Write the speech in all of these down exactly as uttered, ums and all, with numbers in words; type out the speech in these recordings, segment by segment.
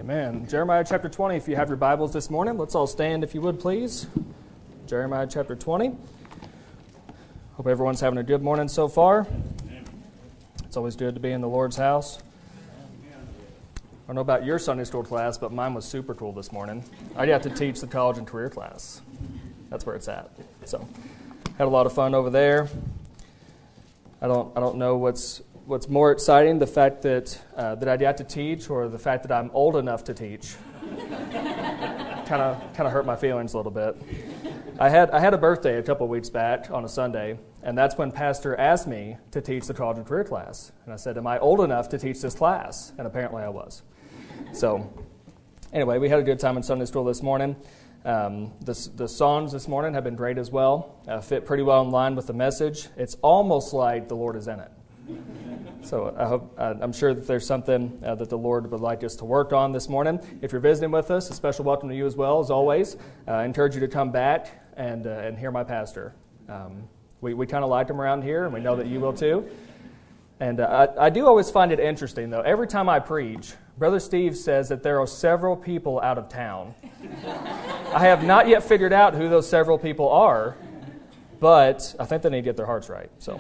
Amen. Jeremiah chapter twenty, if you have your Bibles this morning, let's all stand if you would, please. Jeremiah chapter twenty. Hope everyone's having a good morning so far. It's always good to be in the Lord's house. I don't know about your Sunday school class, but mine was super cool this morning. I got to teach the college and career class. That's where it's at. So, had a lot of fun over there. I don't I don't know what's what's more exciting, the fact that uh, that I got to teach or the fact that I'm old enough to teach. Kind of kind of hurt my feelings a little bit. I had I had a birthday a couple of weeks back on a Sunday, and that's when Pastor asked me to teach the college and career class. And I said, am I old enough to teach this class? And apparently I was. So anyway, we had a good time in Sunday school this morning. Um, the, the songs this morning have been great as well. Uh, fit pretty well in line with the message. It's almost like the Lord is in it. So I hope, uh, I'm sure that there's something uh, that the Lord would like us to work on this morning. If you're visiting with us, a special welcome to you as well, as always. Uh, I encourage you to come back and uh, and hear my pastor. Um, we we kind of like him around here, and we know that you will too. And uh, I, I do always find it interesting, though. Every time I preach, Brother Steve says that there are several people out of town. I have not yet figured out who those several people are, but I think they need to get their hearts right. So,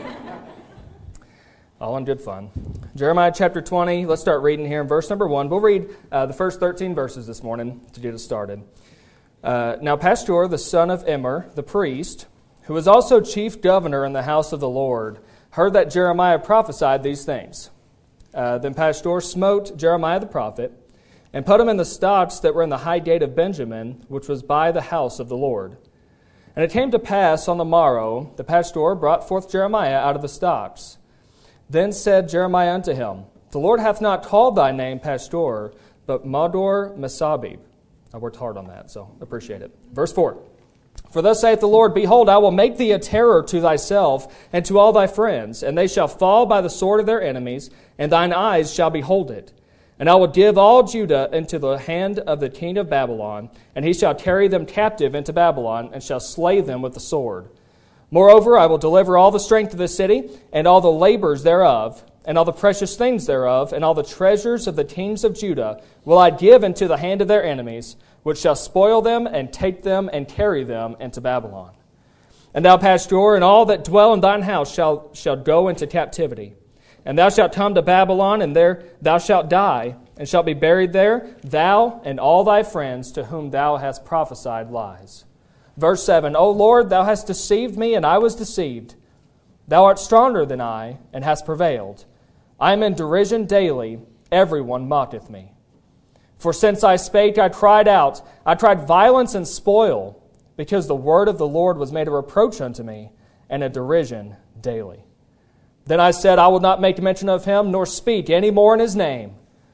all in good fun. Jeremiah chapter twenty, let's start reading here in verse number one. We'll read uh, the first thirteen verses this morning to get us started. Uh, now Pastor, the son of Immer, the priest, who was also chief governor in the house of the Lord, heard that Jeremiah prophesied these things. Uh, then Pastor smote Jeremiah the prophet, and put him in the stocks that were in the high gate of Benjamin, which was by the house of the Lord. And it came to pass on the morrow, the pastor brought forth Jeremiah out of the stocks. Then said Jeremiah unto him, The Lord hath not called thy name Pastor, but Mador Mesabib. I worked hard on that, so appreciate it. Verse four. For thus saith the Lord, Behold, I will make thee a terror to thyself and to all thy friends, and they shall fall by the sword of their enemies, and thine eyes shall behold it. And I will give all Judah into the hand of the king of Babylon, and he shall carry them captive into Babylon, and shall slay them with the sword. Moreover, I will deliver all the strength of the city, and all the labors thereof, and all the precious things thereof, and all the treasures of the kings of Judah will I give into the hand of their enemies, which shall spoil them, and take them, and carry them into Babylon. And thou, Pastor, and all that dwell in thine house shall, shall go into captivity. And thou shalt come to Babylon, and there thou shalt die, and shalt be buried there, thou and all thy friends to whom thou hast prophesied lies. Verse seven, O Lord, thou hast deceived me, and I was deceived. Thou art stronger than I, and hast prevailed. I am in derision daily, everyone mocketh me. For since I spake, I cried out, I tried violence and spoil, because the word of the Lord was made a reproach unto me, and a derision daily. Then I said, I will not make mention of him, nor speak any more in his name.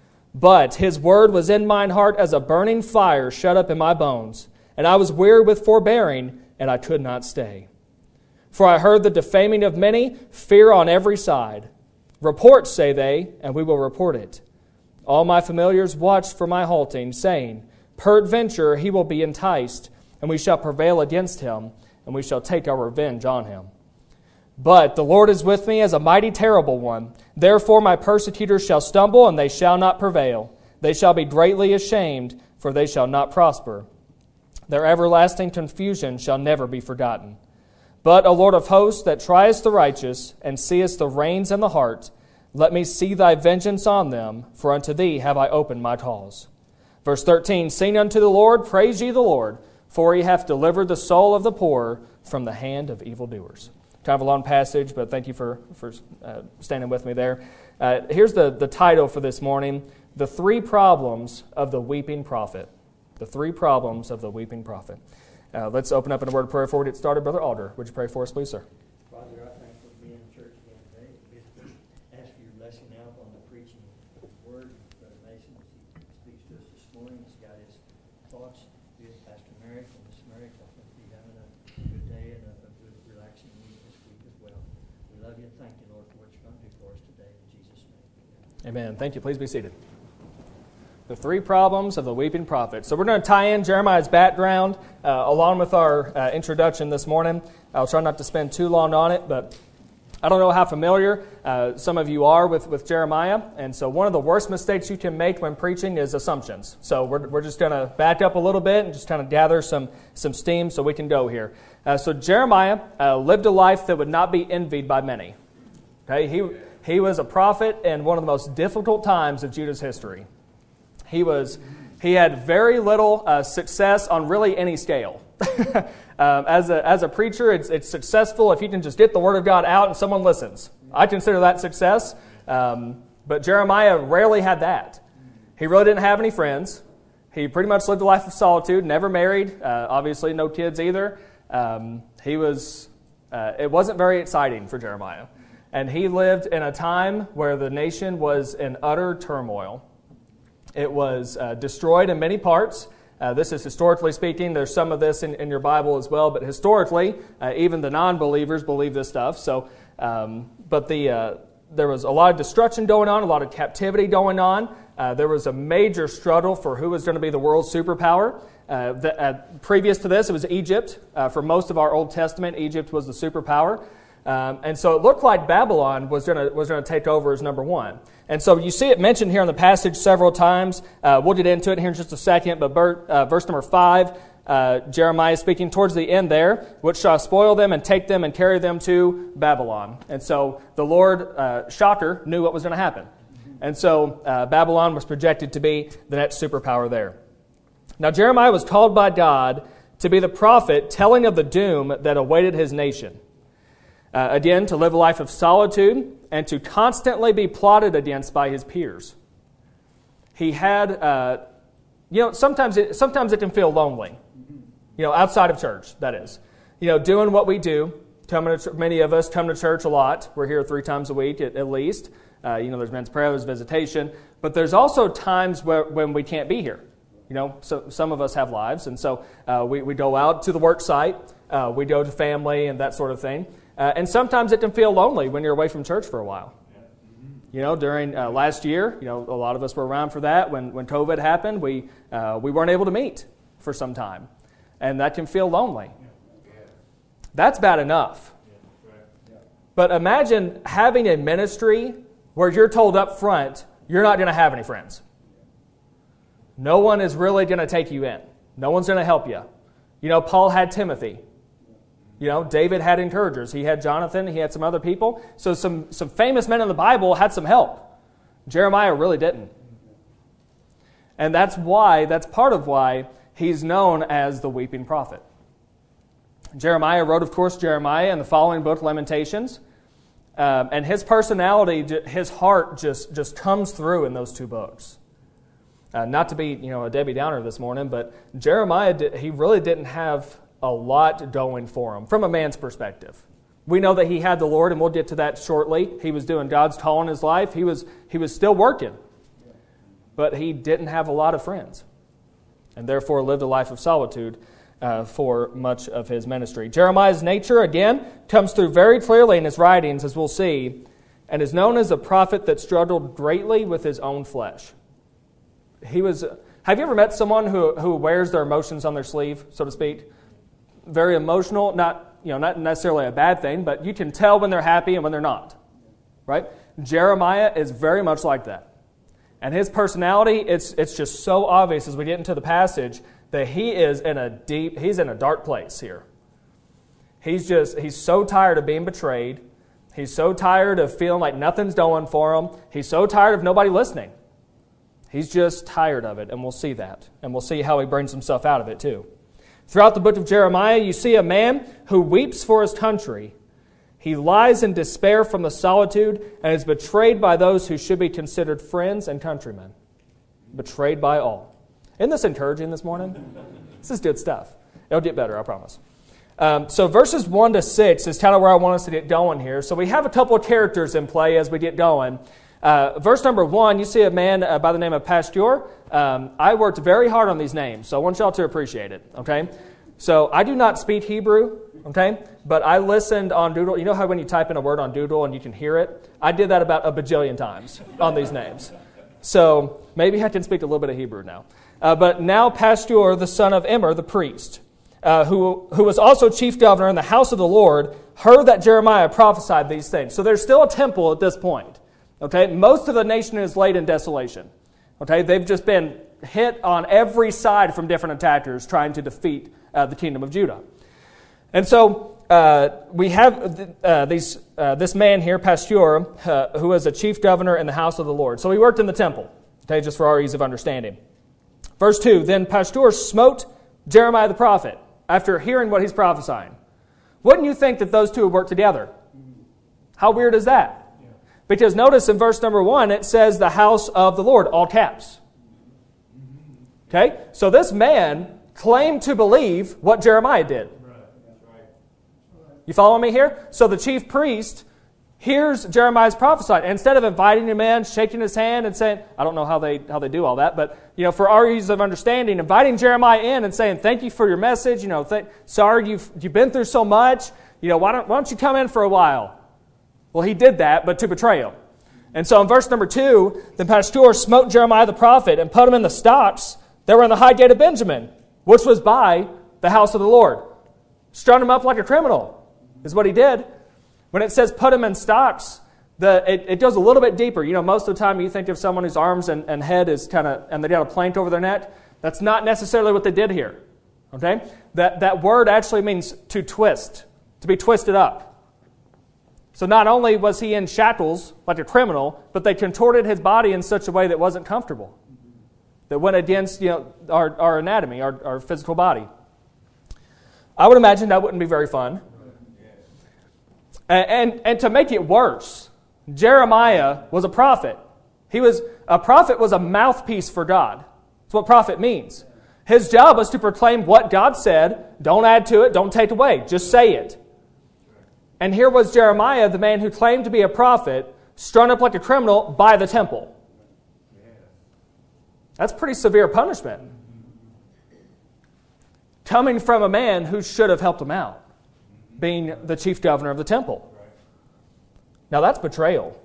But his word was in mine heart as a burning fire shut up in my bones, and I was weary with forbearing, and I could not stay. For I heard the defaming of many, fear on every side. Report, say they, and we will report it. All my familiars watched for my halting, saying, Peradventure he will be enticed, and we shall prevail against him, and we shall take our revenge on him. But the Lord is with me as a mighty terrible one. Therefore my persecutors shall stumble, and they shall not prevail. They shall be greatly ashamed, for they shall not prosper. Their everlasting confusion shall never be forgotten. But, O Lord of hosts, that triest the righteous, and seest the reins and the heart, let me see thy vengeance on them, for unto thee have I opened my cause. Verse thirteen, Sing unto the Lord, praise ye the Lord, for he hath delivered the soul of the poor from the hand of evildoers. Kind of a long passage, but thank you for, for uh, standing with me there. Uh, here's the, the title for this morning, The Three Problems of the Weeping Prophet. The Three Problems of the Weeping Prophet. Uh, let's open up in a word of prayer before we get started. Brother Alder, would you pray for us, please, sir? Father, I thank you for being in church again today. Basically, ask for your blessing now on the preaching of the word. Brother Mason, as he speaks to us this morning, as God his thoughts, be with Pastor Merrick and Miss Merrick. I think be having a good day and a, a good relaxing week this week as well. We love you and thank you, Lord, for what you're going to do for us today. In Jesus' name. Amen. Amen. Thank you. Please be seated. The three problems of the weeping prophet. So we're going to tie in Jeremiah's background uh, along with our uh, introduction this morning. I'll try not to spend too long on it, but I don't know how familiar uh, some of you are with, with Jeremiah, and so one of the worst mistakes you can make when preaching is assumptions. So we're, we're just going to back up a little bit and just kind of gather some, some steam so we can go here. Uh, so Jeremiah uh, lived a life that would not be envied by many. Okay, he he was a prophet in one of the most difficult times of Judah's history. He was he had very little uh, success on really any scale. um, as a as a preacher, it's it's successful if you can just get the word of God out and someone listens. I consider that success. Um, but Jeremiah rarely had that. He really didn't have any friends. He pretty much lived a life of solitude. Never married. Uh, obviously, no kids either. Um, he was. Uh, it wasn't very exciting for Jeremiah, and he lived in a time where the nation was in utter turmoil. It was uh, destroyed in many parts. Uh, this is historically speaking. There's some of this in, in your Bible as well, but historically, uh, even the non-believers believe this stuff. So, um, but the uh, there was a lot of destruction going on, a lot of captivity going on. Uh, there was a major struggle for who was going to be the world's superpower. Uh, the, uh, previous to this, it was Egypt. Uh, for most of our Old Testament, Egypt was the superpower. Um, and so it looked like Babylon was going to was going to take over as number one. And so you see it mentioned here in the passage several times. Uh, we'll get into it here in just a second. But ber- uh, verse number five, uh, Jeremiah is speaking towards the end there, which shall spoil them and take them and carry them to Babylon. And so the Lord, uh, shocker, knew what was going to happen. And so uh, Babylon was projected to be the next superpower there. Now Jeremiah was called by God to be the prophet telling of the doom that awaited his nation. Uh, again, to live a life of solitude and to constantly be plotted against by his peers. He had, uh, you know, sometimes it, sometimes it can feel lonely, you know, outside of church, that is. You know, doing what we do. Coming to, many of us come to church a lot. We're here three times a week at, at least. Uh, you know, there's men's prayer, there's visitation. But there's also times where, when we can't be here. You know, so some of us have lives, and so uh, we, we go out to the work site. Uh, we go to family and that sort of thing. Uh, and sometimes it can feel lonely when you're away from church for a while. You know, during uh, last year, you know, a lot of us were around for that. When when COVID happened, we uh, we weren't able to meet for some time. And that can feel lonely. That's bad enough. But imagine having a ministry where you're told up front, you're not going to have any friends. No one is really going to take you in. No one's going to help you. You know, Paul had Timothy. You know, David had encouragers. He had Jonathan. He had some other people. So some, some famous men in the Bible had some help. Jeremiah really didn't. And that's why, that's part of why he's known as the weeping prophet. Jeremiah wrote, of course, Jeremiah in the following book, Lamentations. Um, and his personality, his heart just, just comes through in those two books. Uh, not to be, you know, a Debbie Downer this morning, but Jeremiah, did, he really didn't have a lot going for him from a man's perspective. We know that he had the Lord, and we'll get to that shortly. He was doing God's call in his life. He was he was still working, but he didn't have a lot of friends, and therefore lived a life of solitude uh, for much of his ministry. Jeremiah's nature, again, comes through very clearly in his writings, as we'll see, and is known as a prophet that struggled greatly with his own flesh. He was. Have you ever met someone who who wears their emotions on their sleeve, so to speak? Very emotional, not you know, not necessarily a bad thing, but you can tell when they're happy and when they're not, right? Jeremiah is very much like that, and his personality, it's it's just so obvious as we get into the passage that he is in a deep, he's in a dark place here. He's just he's so tired of being betrayed. He's so tired of feeling like nothing's going for him. He's so tired of nobody listening. He's just tired of it, and we'll see that, and we'll see how he brings himself out of it too. Throughout the book of Jeremiah, you see a man who weeps for his country. He lies in despair from the solitude and is betrayed by those who should be considered friends and countrymen. Betrayed by all. Isn't this encouraging this morning? This is good stuff. It'll get better, I promise. Um, so verses one to six is kind of where I want us to get going here. So we have a couple of characters in play as we get going. Uh, verse number one, you see a man uh, by the name of Pastor. Um, I worked very hard on these names, so I want y'all to appreciate it, okay? So I do not speak Hebrew, okay? But I listened on Doodle. You know how when you type in a word on Doodle and you can hear it? I did that about a bajillion times on these names. So maybe I can speak a little bit of Hebrew now. Uh, but now Pastor, the son of Immer, the priest. uh, who, who was also chief governor in the house of the Lord, heard that Jeremiah prophesied these things. So there's still a temple at this point. Okay, most of the nation is laid in desolation. Okay, they've just been hit on every side from different attackers trying to defeat uh, the kingdom of Judah. And so uh, we have uh, these uh, this man here, Pasteur, uh, who was a chief governor in the house of the Lord. So he worked in the temple. Okay, just for our ease of understanding. Verse two, then Pasteur smote Jeremiah the prophet after hearing what he's prophesying. Wouldn't you think that those two would work together? How weird is that? Because notice in verse number one, it says the house of the Lord, all caps. Okay? So this man claimed to believe what Jeremiah did. You follow me here? So the chief priest hears Jeremiah's prophesied. And instead of inviting him in, shaking his hand and saying, I don't know how they how they do all that, but you know, for our ease of understanding, inviting Jeremiah in and saying, thank you for your message, you know, th- sorry you've you've been through so much, you know, why don't why don't you come in for a while? Well, he did that, but to betray him. And so in verse number two, the Pasteur smote Jeremiah the prophet and put him in the stocks that were in the high gate of Benjamin, which was by the house of the Lord. Strung him up like a criminal is what he did. When it says put him in stocks, the, it, it goes a little bit deeper. You know, most of the time you think of someone whose arms and, and head is kind of, and they got a plank over their neck. That's not necessarily what they did here. Okay? That, that word actually means to twist, to be twisted up. So not only was he in shackles like a criminal, but they contorted his body in such a way that wasn't comfortable, that went against, you know, our, our anatomy, our, our physical body. I would imagine that wouldn't be very fun. And, and, and to make it worse, Jeremiah was a prophet. He was a prophet was a mouthpiece for God. That's what prophet means. His job was to proclaim what God said. Don't add to it. Don't take away. Just say it. And here was Jeremiah, the man who claimed to be a prophet, strung up like a criminal by the temple. That's pretty severe punishment. Coming from a man who should have helped him out, being the chief governor of the temple. Now that's betrayal.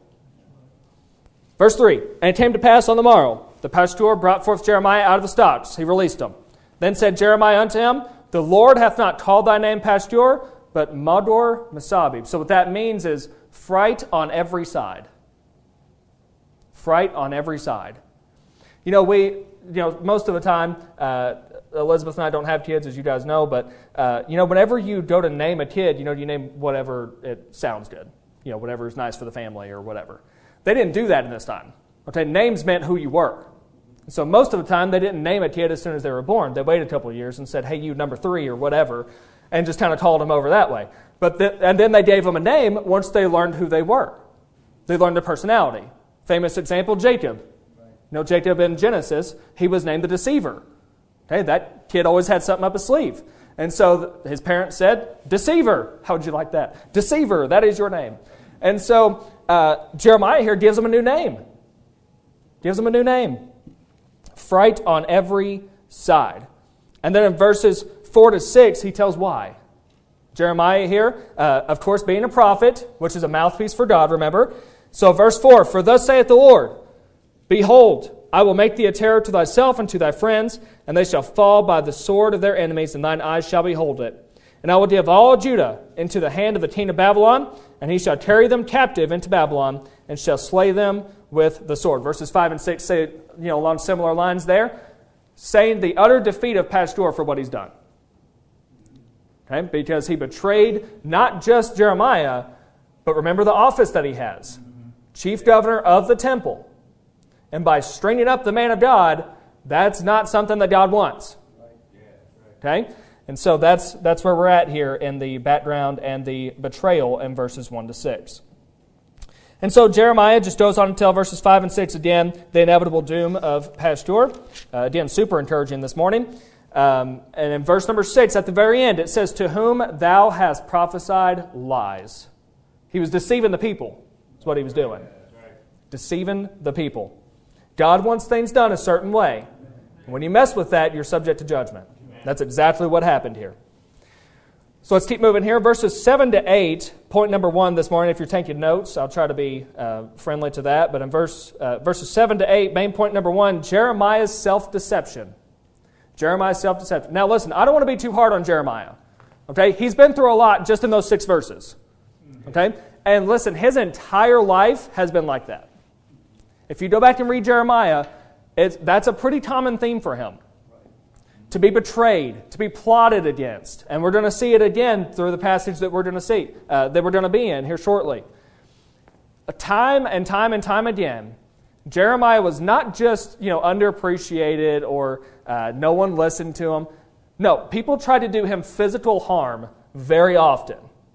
Verse three, and it came to pass on the morrow, the Pasteur brought forth Jeremiah out of the stocks. He released him. Then said Jeremiah unto him, the Lord hath not called thy name Pasteur, but Mador Mesabib. So what that means is fright on every side. Fright on every side. You know, we, you know, most of the time, uh, Elizabeth and I don't have kids, as you guys know, but, uh, you know, whenever you go to name a kid, you know, you name whatever it sounds good. You know, whatever is nice for the family or whatever. They didn't do that in this time. Okay, names meant who you were. So most of the time, they didn't name a kid as soon as they were born. They waited a couple of years and said, hey, you number three or whatever, and just kind of called them over that way. But the, and then they gave them a name once they learned who they were. They learned their personality. Famous example, Jacob. You know, Jacob in Genesis, he was named the deceiver. Okay, that kid always had something up his sleeve. And so his parents said, deceiver. How would you like that? Deceiver, that is your name. And so uh, Jeremiah here gives him a new name. Gives him a new name. Fright on every side. And then in verses four to six, he tells why. Jeremiah here, uh, of course, being a prophet, which is a mouthpiece for God, remember. So verse four, for thus saith the Lord, behold, I will make thee a terror to thyself and to thy friends, and they shall fall by the sword of their enemies, and thine eyes shall behold it. And I will give all Judah into the hand of the king of Babylon, and he shall carry them captive into Babylon, and shall slay them with the sword. Verses five and six say, you know, along similar lines there, saying the utter defeat of Pasteur for what he's done. Okay? Because he betrayed not just Jeremiah, but remember the office that he has. Chief governor of the temple. And by stringing up the man of God, that's not something that God wants. Okay? And so that's that's where we're at here in the background and the betrayal in verses one to six. And so Jeremiah just goes on to tell verses five and six again, the inevitable doom of Pasteur. Uh, again, super encouraging this morning. Um, and in verse number six, at the very end, it says, to whom thou hast prophesied lies. He was deceiving the people. That's what he was doing. Deceiving the people. God wants things done a certain way. When you mess with that, you're subject to judgment. That's exactly what happened here. So let's keep moving here. Verses seven to eight, point number one this morning. If you're taking notes, I'll try to be uh, friendly to that. But in verse uh, verses seven to eight, main point number one, Jeremiah's self-deception. Jeremiah's self-deception. Now listen, I don't want to be too hard on Jeremiah. Okay? He's been through a lot just in those six verses. Okay? And listen, his entire life has been like that. If you go back and read Jeremiah, it's, that's a pretty common theme for him. To be betrayed, to be plotted against. And we're going to see it again through the passage that we're going to see, uh, that we're going to be in here shortly. Time and time and time again, Jeremiah was not just, you know, underappreciated or uh, no one listened to him. No, people tried to do him physical harm very often.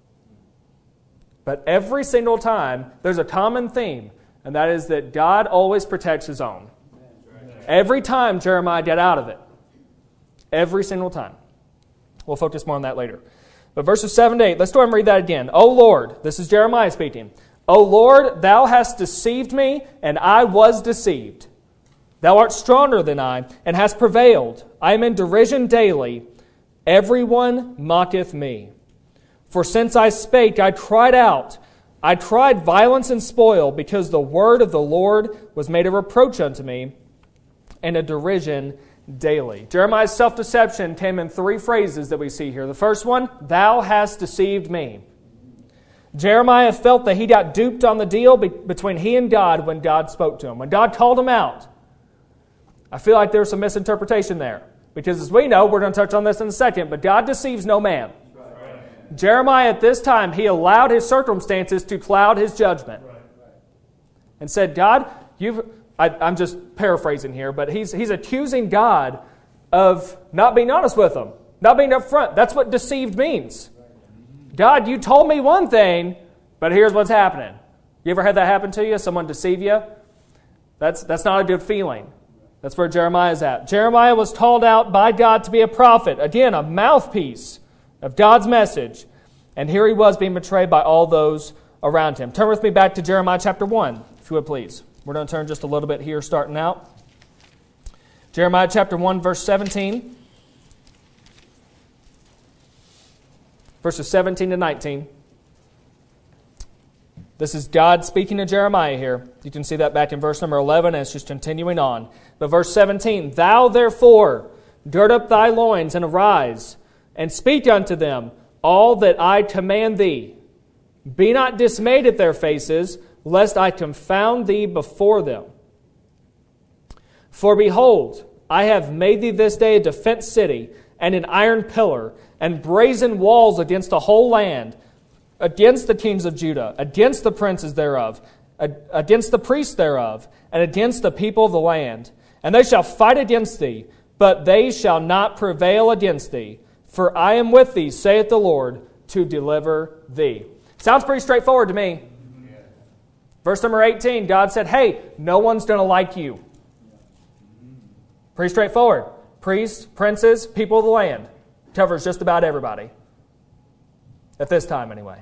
But every single time, there's a common theme, and that is that God always protects His own. Every time Jeremiah got out of it. Every single time. We'll focus more on that later. But verses seven to eight, let's go ahead and read that again. O Lord, this is Jeremiah speaking. O Lord, Thou hast deceived me, and I was deceived. Thou art stronger than I, and hast prevailed. I am in derision daily. Everyone mocketh me. For since I spake, I cried out. I cried violence and spoil, because the word of the Lord was made a reproach unto me, and a derision daily. Jeremiah's self-deception came in three phrases that we see here. The first one, Thou hast deceived me. Jeremiah felt that he got duped on the deal be- between he and God when God spoke to him, when God called him out. I feel like there's some misinterpretation there. Because as we know, we're going to touch on this in a second, but God deceives no man. Right. Jeremiah at this time, he allowed his circumstances to cloud his judgment. Right. And said, God, you've... I, I'm just paraphrasing here, but he's he's accusing God of not being honest with him, not being upfront. That's what deceived means. God, you told me one thing, but here's what's happening. You ever had that happen to you? Someone deceive you? That's that's not a good feeling. That's where Jeremiah's at. Jeremiah was called out by God to be a prophet. Again, a mouthpiece of God's message. And here he was being betrayed by all those around him. Turn with me back to Jeremiah chapter one, if you would please. We're going to turn just a little bit here starting out. Jeremiah chapter one, verse seventeen. Verses seventeen to nineteen. This is God speaking to Jeremiah here. You can see that back in verse number eleven, and it's just continuing on. But verse seventeen, Thou therefore gird up thy loins and arise, and speak unto them all that I command thee. Be not dismayed at their faces, lest I confound thee before them. For behold, I have made thee this day a defense city, and an iron pillar, and brazen walls against the whole land, against the kings of Judah, against the princes thereof, against the priests thereof, and against the people of the land. And they shall fight against thee, but they shall not prevail against thee. For I am with thee, saith the Lord, to deliver thee. Sounds pretty straightforward to me. Verse number eighteen, God said, hey, no one's going to like you. Pretty straightforward. Priests, princes, people of the land. Covers just about everybody. At this time, anyway.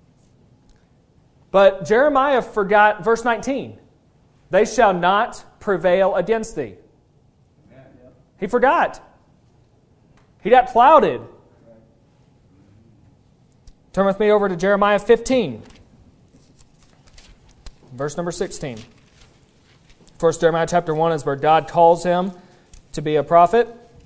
But Jeremiah forgot verse nineteen. They shall not prevail against thee. He forgot. He got clouded. Turn with me over to Jeremiah fifteen. Verse number sixteen. First, Jeremiah chapter one is where God calls him to be a prophet.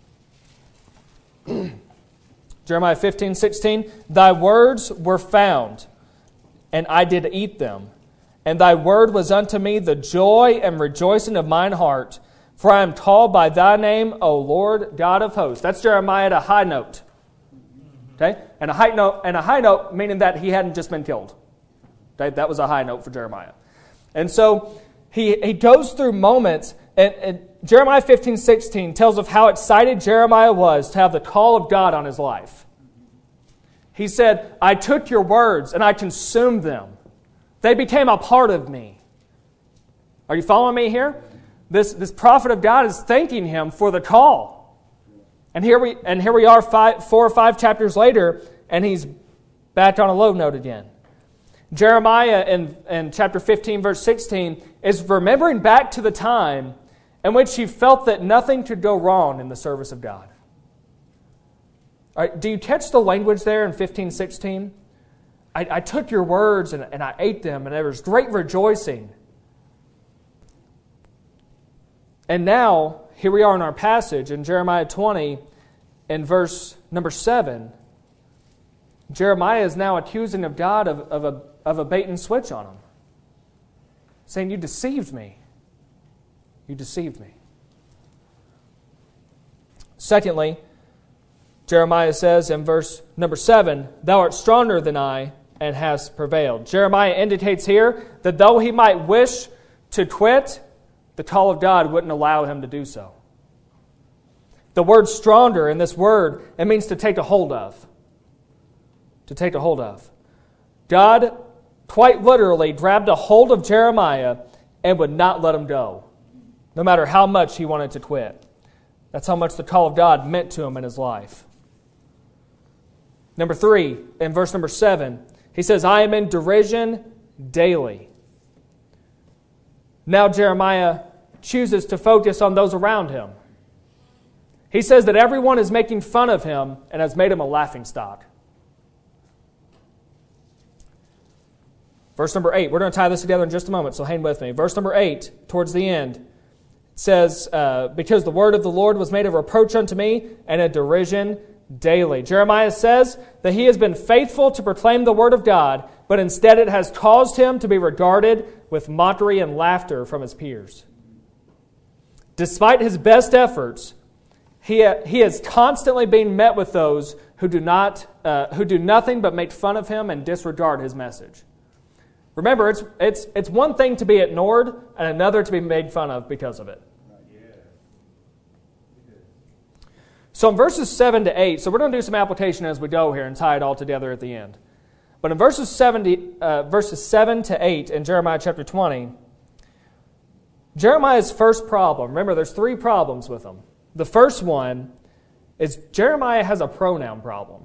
Jeremiah fifteen, sixteen. Thy words were found, and I did eat them. And thy word was unto me the joy and rejoicing of mine heart. For I am called by thy name, O Lord God of hosts. That's Jeremiah at a high note. Okay? And a high note, and a high note meaning that he hadn't just been killed. Okay? That was a high note for Jeremiah. And so he, he goes through moments, and, and Jeremiah fifteen, sixteen tells of how excited Jeremiah was to have the call of God on his life. He said, I took your words and I consumed them. They became a part of me. Are you following me here? This, this prophet of God is thanking him for the call. And here we and here we are five, four or five chapters later, and he's back on a low note again. Jeremiah in, in chapter fifteen, verse sixteen, is remembering back to the time in which he felt that nothing could go wrong in the service of God. All right, do you catch the language there in fifteen, sixteen? I, I took your words and, and I ate them, and there was great rejoicing. And now here we are in our passage in Jeremiah twenty, in verse number seven. Jeremiah is now accusing of God of, of, a, of a bait and switch on him, saying, you deceived me. You deceived me. Secondly, Jeremiah says in verse number seven, thou art stronger than I and hast prevailed. Jeremiah indicates here that though he might wish to quit, the call of God wouldn't allow him to do so. The word stronger in this word, it means to take a hold of. To take a hold of. God quite literally grabbed a hold of Jeremiah and would not let him go, no matter how much he wanted to quit. That's how much the call of God meant to him in his life. Number three, in verse number seven, he says, I am in derision daily. Now Jeremiah chooses to focus on those around him. He says that everyone is making fun of him and has made him a laughingstock. Verse number eight, we're going to tie this together in just a moment, so hang with me. Verse number eight, towards the end, it says, uh, because the word of the Lord was made a reproach unto me and a derision daily. Jeremiah says that he has been faithful to proclaim the word of God, but instead it has caused him to be regarded with mockery and laughter from his peers. Despite his best efforts, he, he is constantly being met with those who do not, uh, who do nothing but make fun of him and disregard his message. Remember, it's, it's, it's one thing to be ignored and another to be made fun of because of it. So in verses seven to eight, so we're going to do some application as we go here and tie it all together at the end. But in verses, seventy, uh, verses seven to eight in Jeremiah chapter twenty, Jeremiah's first problem, remember there's three problems with him. The first one is Jeremiah has a pronoun problem.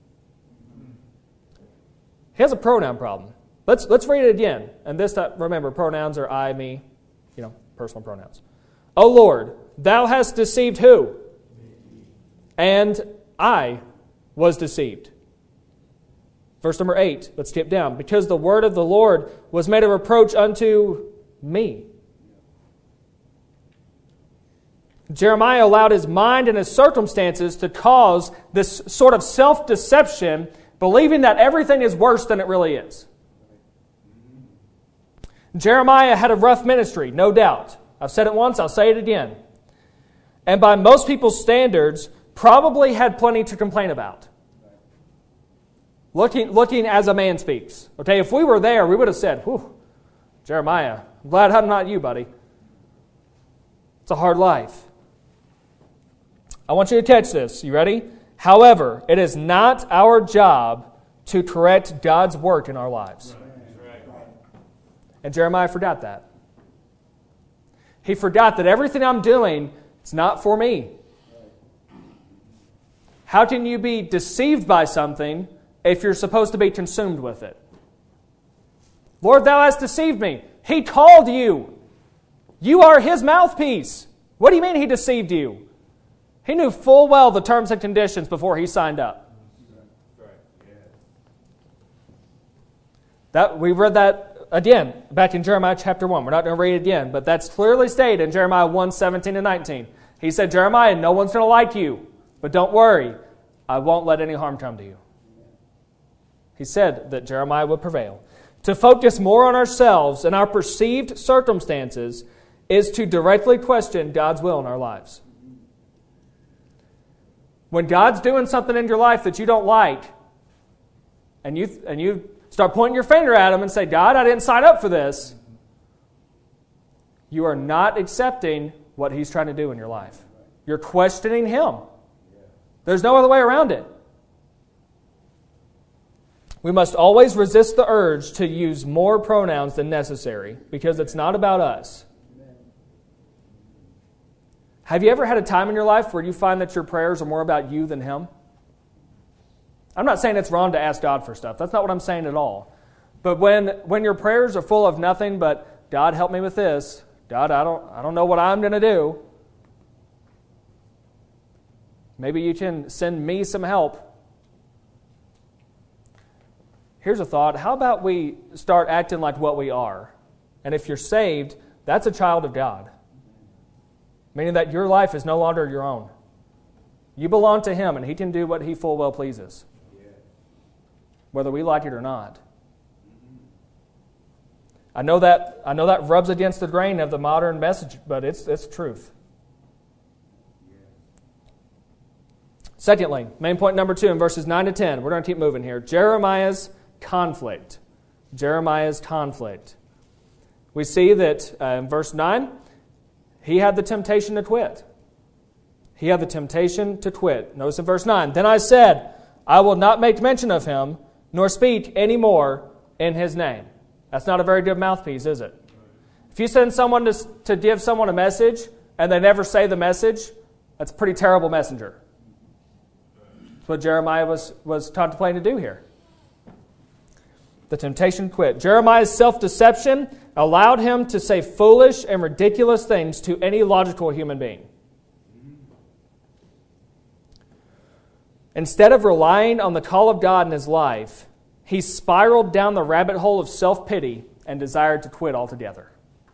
He has a pronoun problem. Let's, let's read it again. And this time, remember, pronouns are I, me, you know, personal pronouns. O Lord, thou hast deceived who? And I was deceived. Verse number eight, let's skip down. Because the word of the Lord was made a reproach unto me. Jeremiah allowed his mind and his circumstances to cause this sort of self-deception, believing that everything is worse than it really is. Jeremiah had a rough ministry, no doubt. I've said it once, I'll say it again. And by most people's standards, probably had plenty to complain about. Looking, looking as a man speaks. Okay, if we were there, we would have said, whew, Jeremiah, I'm glad I'm not you, buddy. It's a hard life. I want you to catch this. You ready? However, it is not our job to correct God's work in our lives. And Jeremiah forgot that. He forgot that everything I'm doing, it's not for me. How can you be deceived by something if you're supposed to be consumed with it? Lord, thou hast deceived me. He called you. You are his mouthpiece. What do you mean he deceived you? He knew full well the terms and conditions before he signed up. That we read that again back in Jeremiah chapter one. We're not going to read it again, but that's clearly stated in Jeremiah one, seventeen and nineteen. He said, Jeremiah, no one's going to like you. But don't worry, I won't let any harm come to you. He said that Jeremiah would prevail. To focus more on ourselves and our perceived circumstances is to directly question God's will in our lives. When God's doing something in your life that you don't like, and you, and you start pointing your finger at him and say, God, I didn't sign up for this, you are not accepting what he's trying to do in your life. You're questioning him. There's no other way around it. We must always resist the urge to use more pronouns than necessary because it's not about us. Have you ever had a time in your life where you find that your prayers are more about you than him? I'm not saying it's wrong to ask God for stuff. That's not what I'm saying at all. But when, when your prayers are full of nothing but, God, help me with this. God, I don't, I don't know what I'm going to do. Maybe you can send me some help. Here's a thought. How about we start acting like what we are? And if you're saved, that's a child of God. meaning that your life is no longer your own. You belong to Him, and He can do what He full well pleases, whether we like it or not. I know that I know that rubs against the grain of the modern message, but it's it's truth. Secondly, main point number two in verses nine to ten, we're going to keep moving here. Jeremiah's conflict. Jeremiah's conflict. We see that uh, in verse nine, he had the temptation to quit. He had the temptation to quit. Notice in verse nine, then I said, I will not make mention of him, nor speak any more in his name. That's not a very good mouthpiece, is it? If you send someone to, to give someone a message and they never say the message, that's a pretty terrible messenger. That's what Jeremiah was, was contemplating to do here. The temptation to quit. Jeremiah's self-deception allowed him to say foolish and ridiculous things to any logical human being. Instead of relying on the call of God in his life, he spiraled down the rabbit hole of self-pity and desired to quit altogether.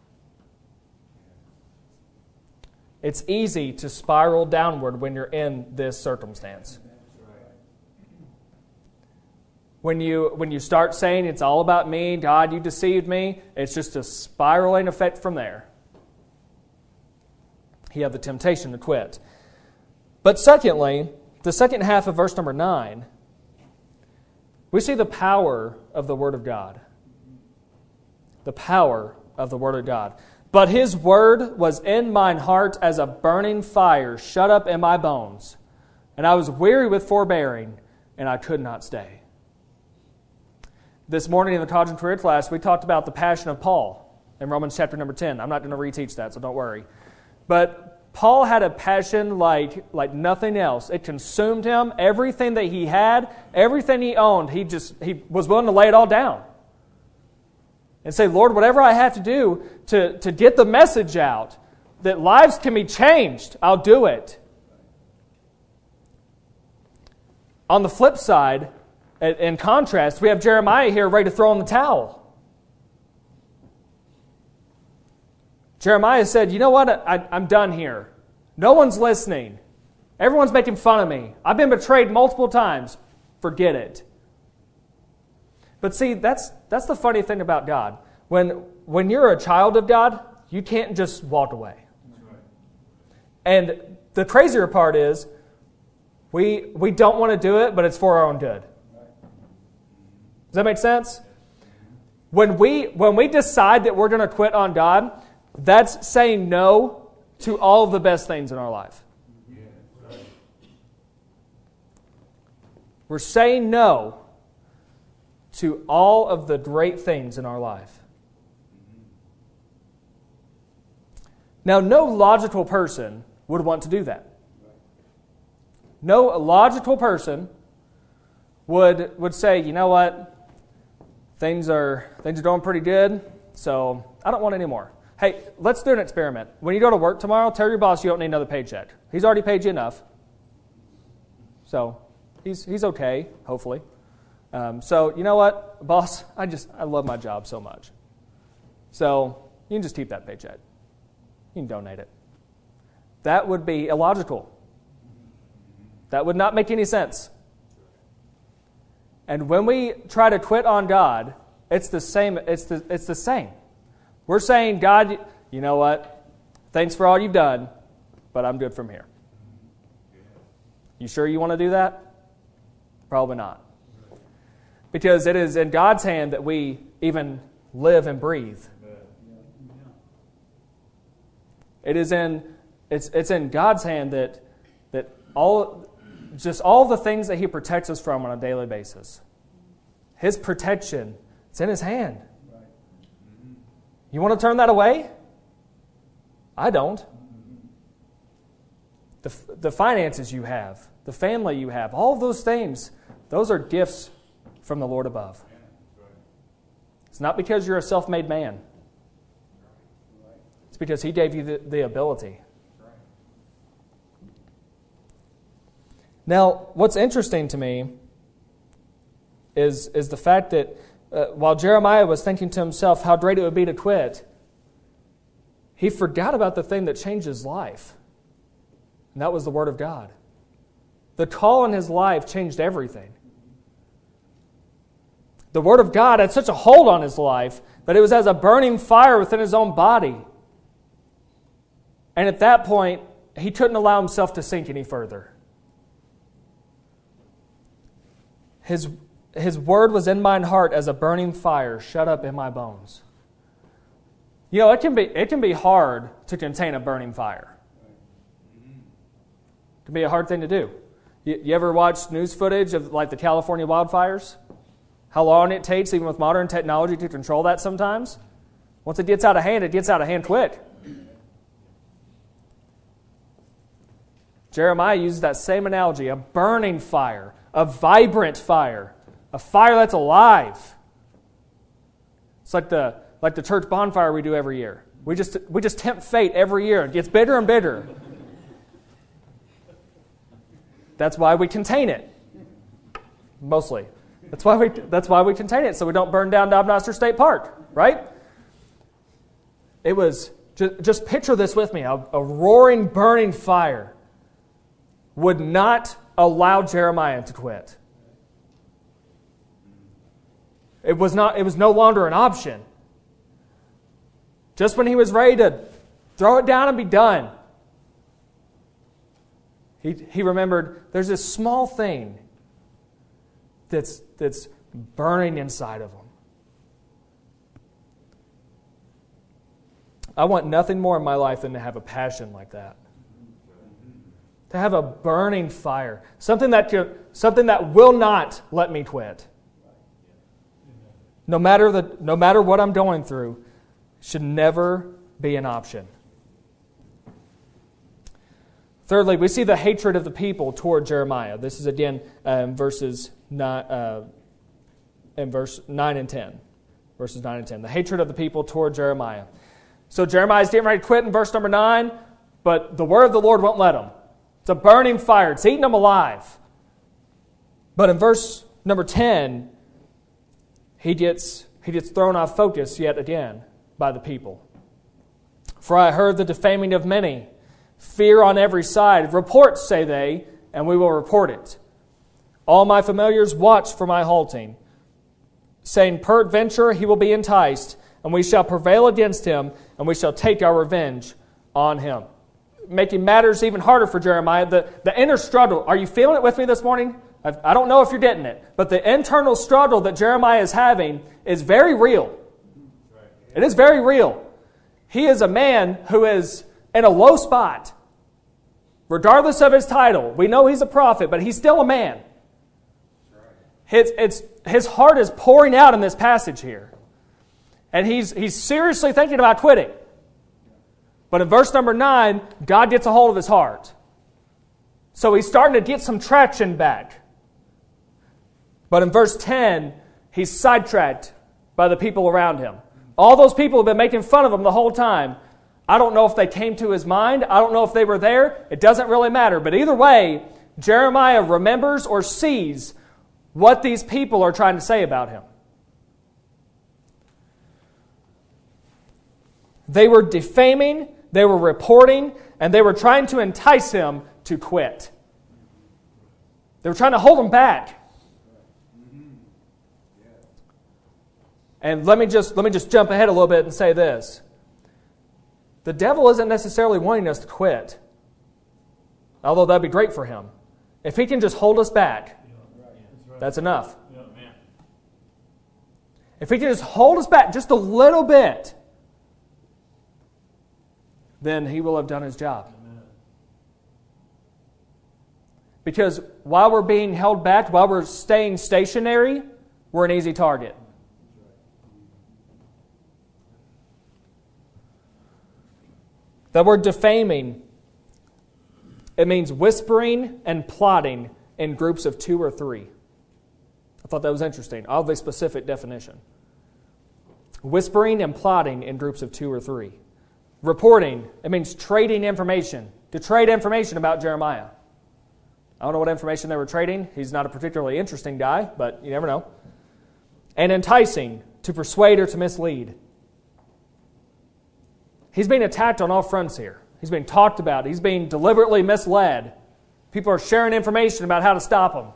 It's easy to spiral downward when you're in this circumstance. When you, when you start saying it's all about me, God, you deceived me, it's just a spiraling effect from there. He had the temptation to quit. But secondly, the second half of verse number nine, we see the power of the Word of God. The power of the Word of God. But His Word was in mine heart as a burning fire shut up in my bones. And I was weary with forbearing, and I could not stay. This morning in the college and career class, we talked about the passion of Paul in Romans chapter number ten. I'm not going to reteach that, so don't worry. But Paul had a passion like, like nothing else. It consumed him. Everything that he had, everything he owned, he just he was willing to lay it all down. And say, Lord, whatever I have to do to, to get the message out, that lives can be changed, I'll do it. On the flip side, in contrast, we have Jeremiah here ready to throw in the towel. Jeremiah said, you know what, I, I'm done here. No one's listening. Everyone's making fun of me. I've been betrayed multiple times. Forget it. But see, that's that's the funny thing about God. When, when you're a child of God, you can't just walk away. And the crazier part is, we, we don't want to do it, but it's for our own good. Does that make sense? When we when we decide that we're going to quit on God, that's saying no to all of the best things in our life. We're saying no to all of the great things in our life. Now, no logical person would want to do that. No logical person would would say, you know what? Things are things are going pretty good, so I don't want any more. Hey, let's do an experiment. When you go to work tomorrow, tell your boss you don't need another paycheck. He's already paid you enough. So he's he's okay, hopefully. Um, so you know what, boss? I just I love my job so much. So you can just keep that paycheck. You can donate it. That would be illogical. That would not make any sense. And when we try to quit on God, it's the same. It's the it's the same. We're saying, God, you know what? Thanks for all you've done, but I'm good from here. You sure you want to do that? Probably not. Because it is in God's hand that we even live and breathe. It is in it's it's in God's hand that that all just all the things that He protects us from on a daily basis. His protection, it's in His hand. You want to turn that away? I don't. The, the finances you have, the family you have, all of those things, those are gifts from the Lord above. It's not because you're a self-made man. It's because He gave you the, the ability. Now, what's interesting to me is, is the fact that uh, while Jeremiah was thinking to himself how great it would be to quit, he forgot about the thing that changed his life. And that was the Word of God. The call in his life changed everything. The Word of God had such a hold on his life that it was as a burning fire within his own body. And at that point, he couldn't allow himself to sink any further. His, his Word was in mine heart as a burning fire shut up in my bones. You know, it can be, it can be hard to contain a burning fire. It can be a hard thing to do. You, you ever watch news footage of like the California wildfires? How long it takes, even with modern technology, to control that sometimes? Once it gets out of hand, it gets out of hand quick. Jeremiah uses that same analogy, a burning fire, a vibrant fire, a fire that's alive. It's like the like the church bonfire we do every year. We just we just tempt fate every year. It gets bigger and bigger. That's why we contain it. Mostly. That's why we that's why we contain it, so we don't burn down Dobnoster State Park, right? It was just, just picture this with me, a, a roaring, burning fire would not allow Jeremiah to quit. It was not. It was no longer an option. Just when he was ready to throw it down and be done, he he remembered there's this small thing that's that's burning inside of him. I want nothing more in my life than to have a passion like that. To have a burning fire, something that could, something that will not let me quit. No matter the no matter what I'm going through, should never be an option. Thirdly, we see the hatred of the people toward Jeremiah. This is again um, verses nine, uh, in verse nine and ten, verses nine and ten. The hatred of the people toward Jeremiah. So Jeremiah's getting ready to quit in verse number nine, but the word of the Lord won't let him. It's a burning fire. It's eating him alive. But in verse number ten, he gets he gets thrown off focus yet again by the people. For I heard the defaming of many, fear on every side. Report, say they, and we will report it. All my familiars watch for my halting, saying, peradventure he will be enticed, and we shall prevail against him, and we shall take our revenge on him. Making matters even harder for Jeremiah, the, the inner struggle. Are you feeling it with me this morning? I've, I don't know if you're getting it, but the internal struggle that Jeremiah is having is very real. It is very real. He is a man who is in a low spot. Regardless of his title, we know he's a prophet, but he's still a man. His, it's, his heart is pouring out in this passage here. And he's, he's seriously thinking about quitting. But in verse number nine, God gets a hold of his heart. So he's starting to get some traction back. But in verse ten, he's sidetracked by the people around him. All those people have been making fun of him the whole time. I don't know if they came to his mind. I don't know if they were there. It doesn't really matter. But either way, Jeremiah remembers or sees what these people are trying to say about him. They were defaming, they were reporting, and they were trying to entice him to quit. They were trying to hold him back. And let me just let me just jump ahead a little bit and say this. The devil isn't necessarily wanting us to quit, although that'd be great for him. If he can just hold us back, that's enough. If he can just hold us back just a little bit, then he will have done his job. Because while we're being held back, while we're staying stationary, we're an easy target. The word defaming, it means whispering and plotting in groups of two or three. I thought that was interesting. Oddly specific definition. Whispering and plotting in groups of two or three. Reporting, it means trading information. To trade information about Jeremiah. I don't know what information they were trading. He's not a particularly interesting guy, but you never know. And enticing, to persuade or to mislead. he's being attacked on all fronts here. He's being talked about. He's being deliberately misled. People are sharing information about how to stop him.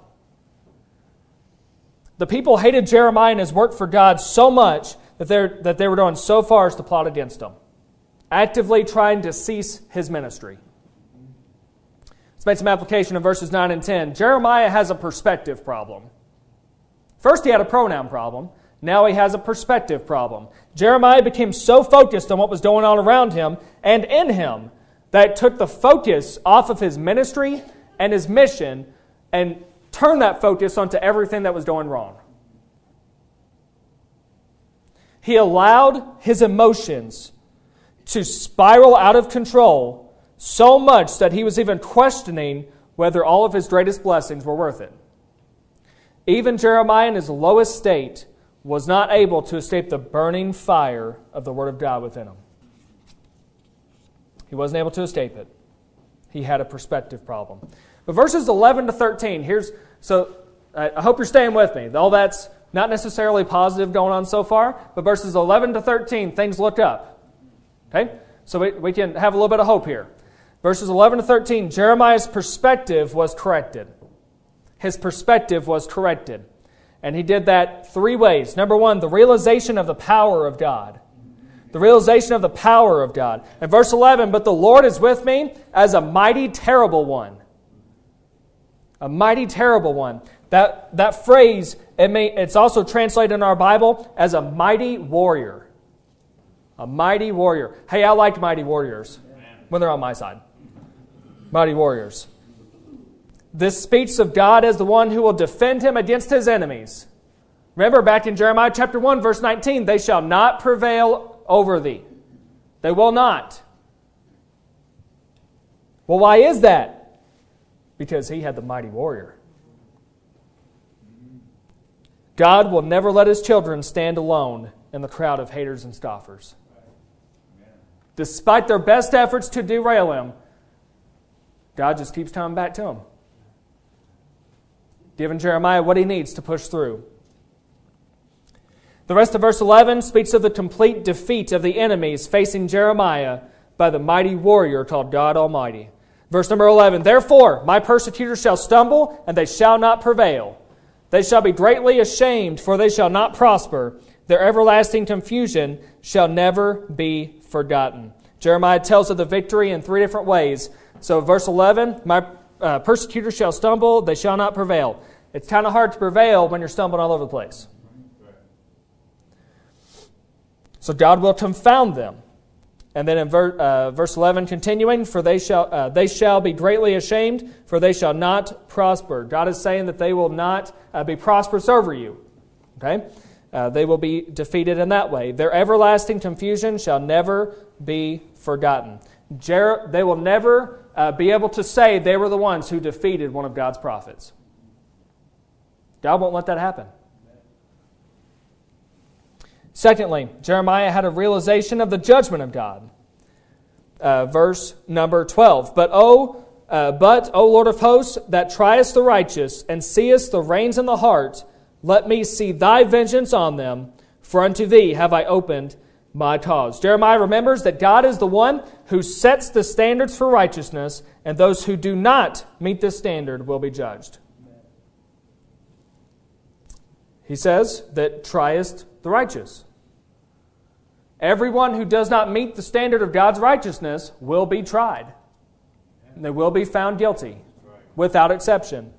The people hated Jeremiah and his work for God so much that, they're, that they were going so far as to plot against him, actively trying to cease his ministry. Let's make some application in verses nine and ten. Jeremiah has a perspective problem. First he had a pronoun problem. Now he has a perspective problem. Jeremiah became so focused on what was going on around him and in him that it took the focus off of his ministry and his mission and turned that focus onto everything that was going wrong. He allowed his emotions to spiral out of control so much that he was even questioning whether all of his greatest blessings were worth it. Even Jeremiah in his lowest state was not able to escape the burning fire of the Word of God within him. He wasn't able to escape it. He had a perspective problem. But verses eleven to thirteen, here's, so I hope you're staying with me. All that's not necessarily positive going on so far, but verses eleven to thirteen, things look up. Okay? So we, we can have a little bit of hope here. Verses eleven to thirteen, Jeremiah's perspective was corrected. His perspective was corrected. And he did that three ways. Number one, the realization of the power of God. The realization of the power of God. In verse eleven, but the Lord is with me as a mighty, terrible one. A mighty, terrible one. That, that phrase, it may, it's also translated in our Bible as a mighty warrior. A mighty warrior. Hey, I like mighty warriors when they're on my side. Mighty warriors. This speaks of God as the one who will defend him against his enemies. Remember back in Jeremiah chapter one, verse nineteen, they shall not prevail over thee. They will not. Well, why is that? Because he had the mighty warrior. God will never let his children stand alone in the crowd of haters and scoffers. Despite their best efforts to derail him, God just keeps coming back to him, giving Jeremiah what he needs to push through. The rest of verse eleven speaks of the complete defeat of the enemies facing Jeremiah by the mighty warrior called God Almighty. Verse number eleven, therefore my persecutors shall stumble, and they shall not prevail. They shall be greatly ashamed, for they shall not prosper. Their everlasting confusion shall never be forgotten. Jeremiah tells of the victory in three different ways. So verse eleven, my uh, persecutors shall stumble, they shall not prevail. It's kind of hard to prevail when you're stumbling all over the place. So God will confound them. And then in ver, uh, verse eleven, continuing, for they shall uh, they shall be greatly ashamed, for they shall not prosper. God is saying that they will not uh, be prosperous over you. Okay, uh, they will be defeated in that way. Their everlasting confusion shall never be forgotten. Jer- they will never uh, be able to say they were the ones who defeated one of God's prophets. God won't let that happen. Secondly, Jeremiah had a realization of the judgment of God. Uh, verse number twelve. But O, uh, but O Lord of hosts, that triest the righteous, and seest the reins in the heart, let me see thy vengeance on them, for unto thee have I opened my cause. Jeremiah remembers that God is the one who sets the standards for righteousness, and those who do not meet this standard will be judged. He says that triest the righteous. Everyone who does not meet the standard of God's righteousness will be tried. And they will be found guilty, without exception.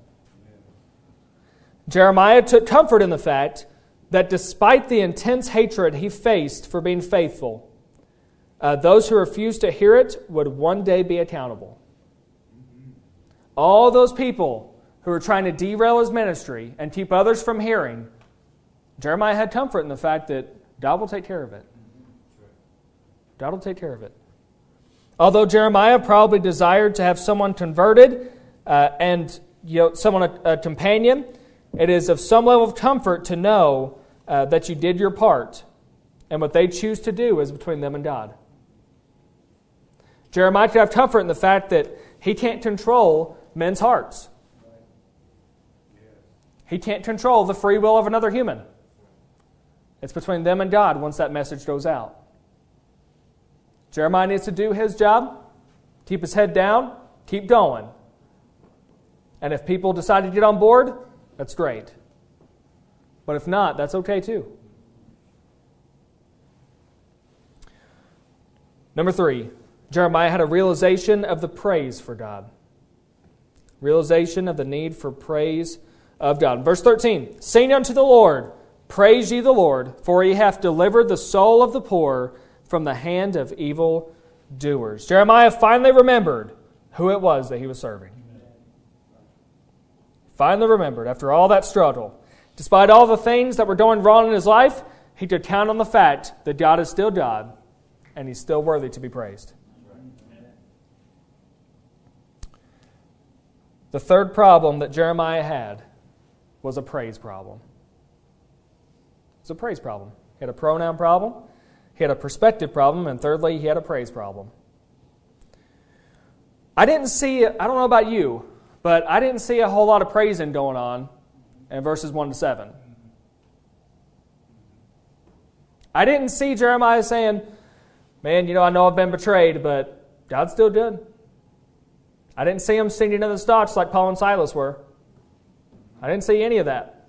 Jeremiah took comfort in the fact that despite the intense hatred he faced for being faithful, uh, those who refused to hear it would one day be accountable. All those people who were trying to derail his ministry and keep others from hearing, Jeremiah had comfort in the fact that God will take care of it. God will take care of it. Although Jeremiah probably desired to have someone converted uh, and you know, someone a, a companion, it is of some level of comfort to know uh, that you did your part, and what they choose to do is between them and God. Jeremiah could have comfort in the fact that he can't control men's hearts. He can't control the free will of another human. It's between them and God once that message goes out. Jeremiah needs to do his job, keep his head down, keep going. And if people decide to get on board, that's great. But if not, that's okay too. Number three, Jeremiah had a realization of the praise for God. Realization of the need for praise of God. Verse thirteen, sing unto the Lord, praise ye the Lord, for he hath delivered the soul of the poor from the hand of evil doers. Jeremiah finally remembered who it was that he was serving. Finally remembered after all that struggle. Despite all the things that were going wrong in his life, he could count on the fact that God is still God and he's still worthy to be praised. The third problem that Jeremiah had was a praise problem. It's a praise problem. He had a pronoun problem, he had a perspective problem, and thirdly, he had a praise problem. I didn't see, I don't know about you, but I didn't see a whole lot of praising going on in verses one to seven. I didn't see Jeremiah saying, man, you know, I know I've been betrayed, but God's still good. I didn't see him singing to the stocks like Paul and Silas were. I didn't see any of that.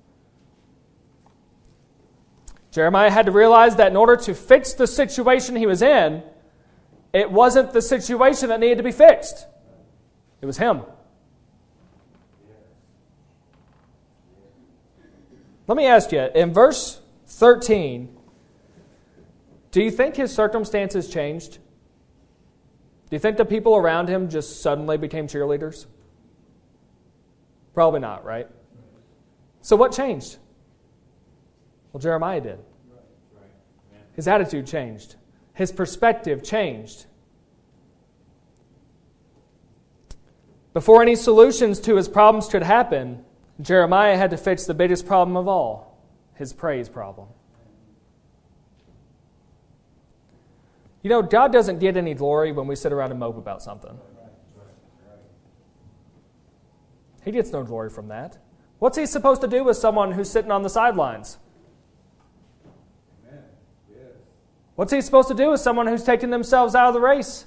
Jeremiah had to realize that in order to fix the situation he was in, it wasn't the situation that needed to be fixed. It was him. Let me ask you, in verse thirteen, do you think his circumstances changed? Do you think the people around him just suddenly became cheerleaders? Probably not, right? So what changed? Well, Jeremiah did. His attitude changed. His perspective changed. Before any solutions to his problems could happen, Jeremiah had to fix the biggest problem of all, his praise problem. You know, God doesn't get any glory when we sit around and mope about something. He gets no glory from that. What's he supposed to do with someone who's sitting on the sidelines? What's he supposed to do with someone who's taking themselves out of the race?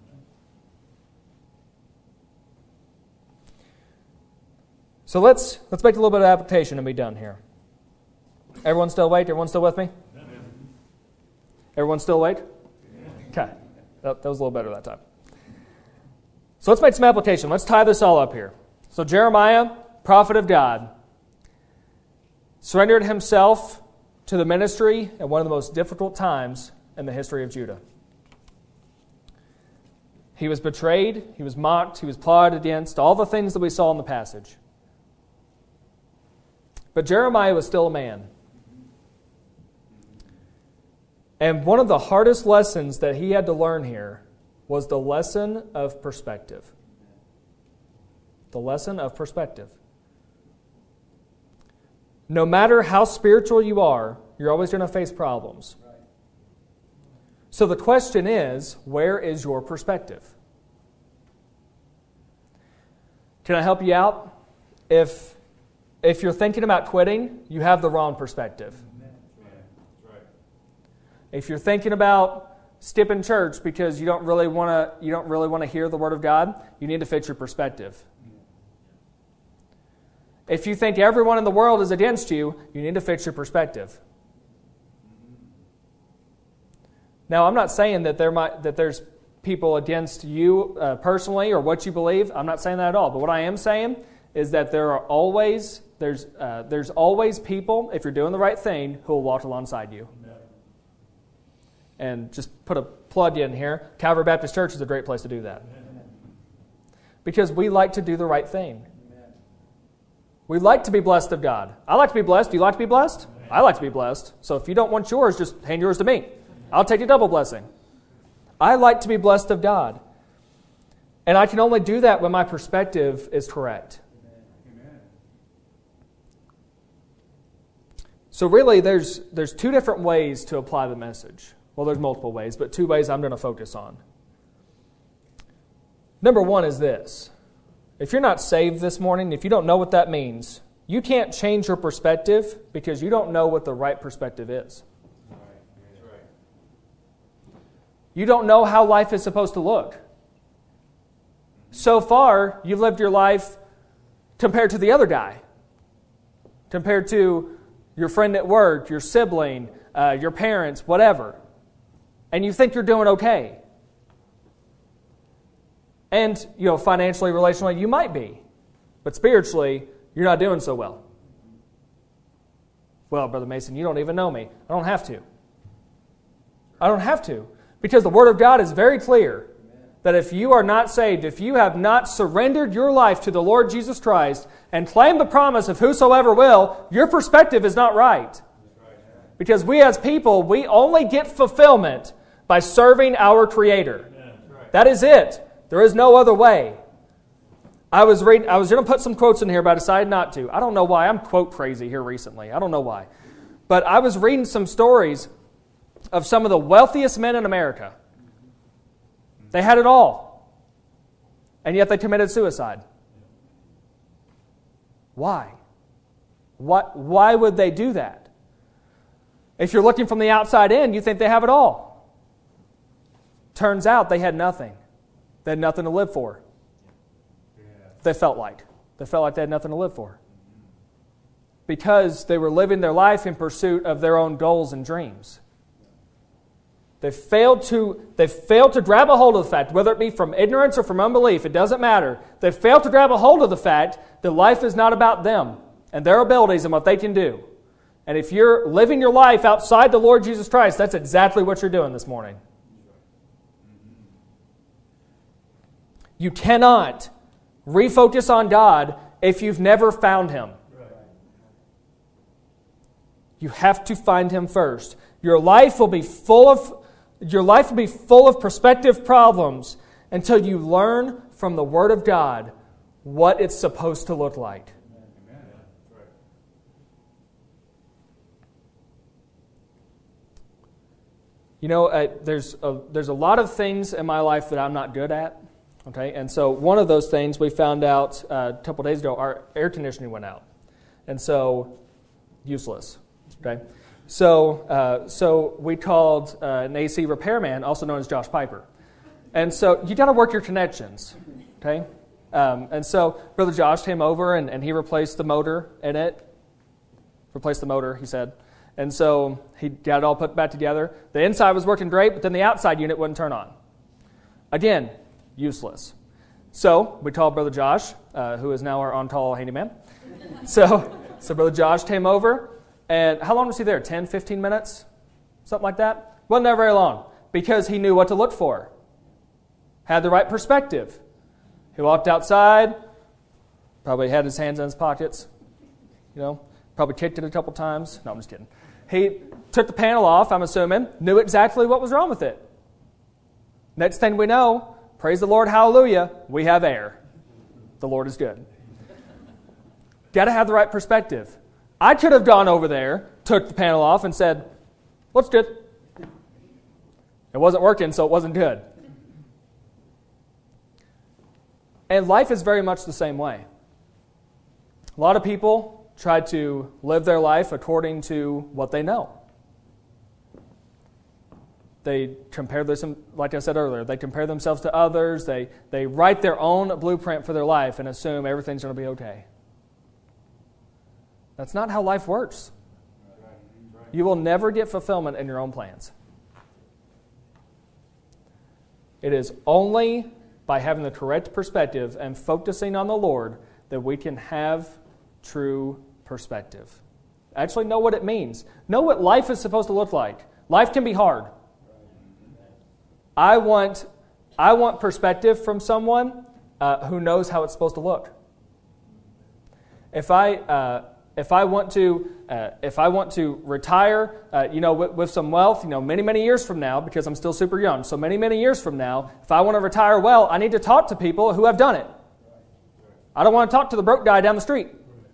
So let's let's make a little bit of application and be done here. Everyone still awake? Everyone still with me? Everyone still awake? Okay. That, that was a little better that time. So let's make some application. Let's tie this all up here. So Jeremiah, prophet of God, surrendered himself to the ministry at one of the most difficult times in the history of Judah. He was betrayed, he was mocked, he was plotted against, all the things that we saw in the passage. But Jeremiah was still a man. And one of the hardest lessons that he had to learn here was the lesson of perspective. The lesson of perspective. No matter how spiritual you are, you're always going to face problems. So the question is, where is your perspective? Can I help you out? If, if you're thinking about quitting, you have the wrong perspective. If you're thinking about skipping church because you don't really want to you don't really want to hear the Word of God, you need to fix your perspective. If you think everyone in the world is against you, you need to fix your perspective. Now, I'm not saying that there might that there's people against you uh, personally or what you believe. I'm not saying that at all. But what I am saying is that there are always there's uh, there's always people, if you're doing the right thing, who will walk alongside you. And just put a plug in here. Calvary Baptist Church is a great place to do that. Because we like to do the right thing. We like to be blessed of God. I like to be blessed. Do you like to be blessed? I like to be blessed. So if you don't want yours, just hand yours to me. I'll take a double blessing. I like to be blessed of God. And I can only do that when my perspective is correct. So really, there's there's two different ways to apply the message. Well, there's multiple ways, but two ways I'm going to focus on. Number one is this. If you're not saved this morning, if you don't know what that means, you can't change your perspective because you don't know what the right perspective is. You don't know how life is supposed to look. So far, you've lived your life compared to the other guy, compared to your friend at work, your sibling, uh, your parents, whatever. And you think you're doing okay. And, you know, financially, relationally, you might be. But spiritually, you're not doing so well. Well, Brother Mason, you don't even know me. I don't have to. I don't have to. Because the Word of God is very clear that if you are not saved, if you have not surrendered your life to the Lord Jesus Christ and claimed the promise of whosoever will, your perspective is not right. Because we as people, we only get fulfillment by serving our Creator. That is it. There is no other way. I was reading, I was going to put some quotes in here, but I decided not to. I don't know why. I'm quote crazy here recently. I don't know why. But I was reading some stories of some of the wealthiest men in America. They had it all. And yet they committed suicide. Why? What, why would they do that? If you're looking from the outside in, you think they have it all. Turns out they had nothing. They had nothing to live for. They felt like. They felt like they had nothing to live for. Because they were living their life in pursuit of their own goals and dreams. They failed to, they failed to grab a hold of the fact, whether it be from ignorance or from unbelief, it doesn't matter. They failed to grab a hold of the fact that life is not about them and their abilities and what they can do. And if you're living your life outside the Lord Jesus Christ, that's exactly what you're doing this morning. You cannot refocus on God if you've never found Him. You have to find Him first. Your life will be full of your life will be full of prospective problems until you learn from the Word of God what it's supposed to look like. You know, uh, there's a, there's a lot of things in my life that I'm not good at. Okay, and so one of those things we found out uh, a couple days ago, our air conditioning went out, and so useless. Okay, so uh, so we called uh, an A C repairman, also known as Josh Piper, and so you got to work your connections. Okay, um, and so Brother Josh came over and, and he replaced the motor in it. Replaced the motor, he said, and so he got it all put back together. The inside was working great, but then the outside unit wouldn't turn on. Again. Useless. So we called Brother Josh, uh, who is now our on-call handyman. So, so Brother Josh came over, and how long was he there? ten, fifteen minutes? Something like that? Wasn't there very long, because he knew what to look for. Had the right perspective. He walked outside, probably had his hands in his pockets, you know, probably kicked it a couple times. No, I'm just kidding. He took the panel off, I'm assuming, knew exactly what was wrong with it. Next thing we know, praise the Lord, hallelujah, we have air. The Lord is good. Got to have the right perspective. I could have gone over there, took the panel off, and said, "What's good?" It wasn't working, so it wasn't good. And life is very much the same way. A lot of people try to live their life according to what they know. They compare this, like I said earlier, they compare themselves to others. They, they write their own blueprint for their life and assume everything's going to be okay. That's not how life works. You will never get fulfillment in your own plans. It is only by having the correct perspective and focusing on the Lord that we can have true perspective. Actually know what it means. Know what life is supposed to look like. Life can be hard. I want, I want perspective from someone uh, who knows how it's supposed to look. If I, uh, if I want to, uh, if I want to retire, uh, you know, with, with some wealth, you know, many many years from now, because I'm still super young, so many many years from now, if I want to retire well, I need to talk to people who have done it. I don't want to talk to the broke guy down the street.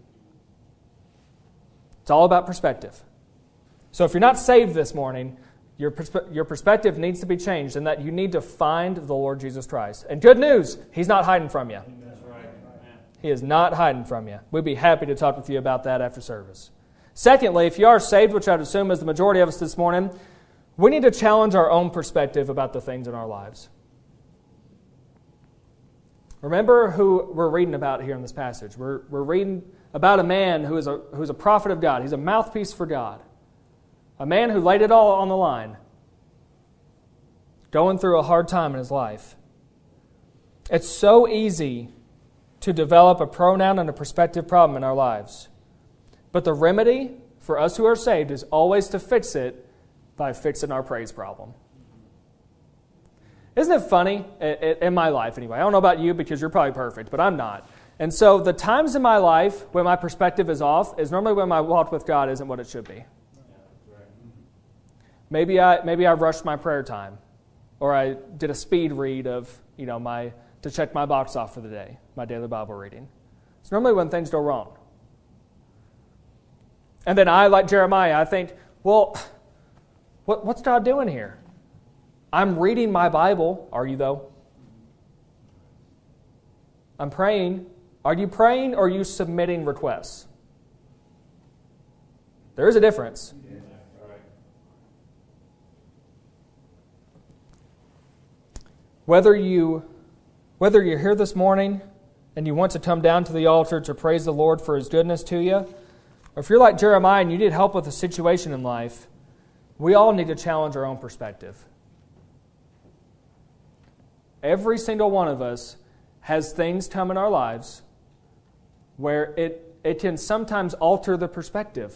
It's all about perspective. So if you're not saved this morning, Your, perspe- your perspective needs to be changed in that you need to find the Lord Jesus Christ. And good news, He's not hiding from you. That's right. He is not hiding from you. We'd be happy to talk with you about that after service. Secondly, if you are saved, which I'd assume is the majority of us this morning, we need to challenge our own perspective about the things in our lives. Remember who we're reading about here in this passage. We're, we're reading about a man who is a, who is a prophet of God. He's a mouthpiece for God. A man who laid it all on the line, going through a hard time in his life. It's so easy to develop a pronoun and a perspective problem in our lives. But the remedy for us who are saved is always to fix it by fixing our praise problem. Isn't it funny, in my life anyway? I don't know about you because you're probably perfect, but I'm not. And so the times in my life when my perspective is off is normally when my walk with God isn't what it should be. Maybe I maybe I rushed my prayer time, or I did a speed read of, you know, my to check my box off for the day, my daily Bible reading. It's normally when things go wrong. And then I, like Jeremiah, I think, well, what, what's God doing here? I'm reading my Bible. Are you, though? I'm praying. Are you praying or are you submitting requests? There is a difference. Whether you, whether you're here this morning and you want to come down to the altar to praise the Lord for His goodness to you, or if you're like Jeremiah and you need help with a situation in life, we all need to challenge our own perspective. Every single one of us has things come in our lives where it, it can sometimes alter the perspective.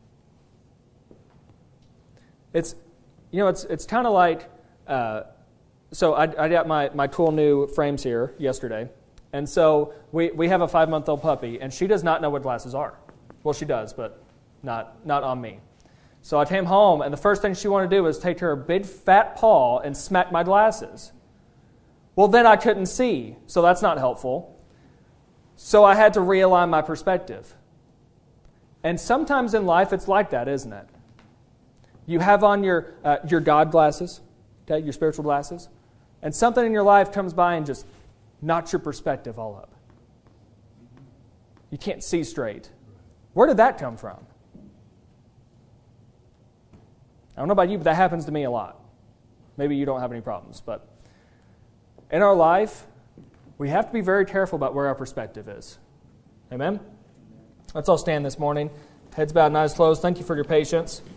It's, you know, it's it's kind of like, uh, so I, I got my, my cool new frames here yesterday, and so we, we have a five-month-old puppy, and she does not know what glasses are. Well, she does, but not not on me. So I came home, and the first thing she wanted to do was take her big fat paw and smack my glasses. Well, then I couldn't see, so that's not helpful. So I had to realign my perspective. And sometimes in life it's like that, isn't it? You have on your uh, your God glasses, okay, your spiritual glasses, and something in your life comes by and just knocks your perspective all up. You can't see straight. Where did that come from? I don't know about you, but that happens to me a lot. Maybe you don't have any problems, but in our life, we have to be very careful about where our perspective is. Amen? Let's all stand this morning. Heads bowed and eyes closed. Thank you for your patience.